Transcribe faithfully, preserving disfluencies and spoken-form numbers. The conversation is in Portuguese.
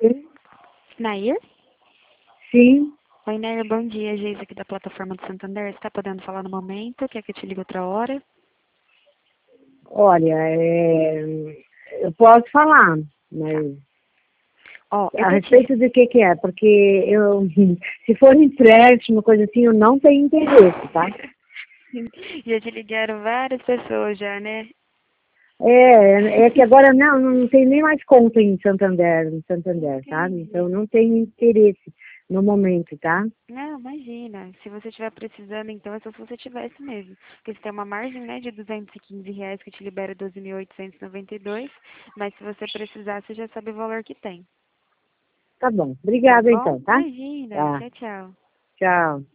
Nair? Sim. Oi, Nair, bom dia. Geisa aqui da plataforma do Santander. Você está podendo falar no momento? Quer que eu te ligue outra hora? Olha, é, eu posso falar, mas Ó, eu a tô respeito te... do que que é, porque eu, se for empréstimo, coisa assim, eu não tenho interesse, tá? Já te ligaram várias pessoas já, né? É, é que agora não, não tem nem mais conta em Santander, em Santander, sabe? Entendi. Então não tenho interesse no momento, tá? Não, imagina. Se você estiver precisando, então é só se você tivesse mesmo. Porque você tem uma margem, né, de duzentos e quinze reais que te libera doze mil oitocentos e noventa e dois. Mas se você precisar, você já sabe o valor que tem. Tá bom. Tá Obrigada bom? então, tá? Imagina. Tá. Tchau, tchau. Tchau.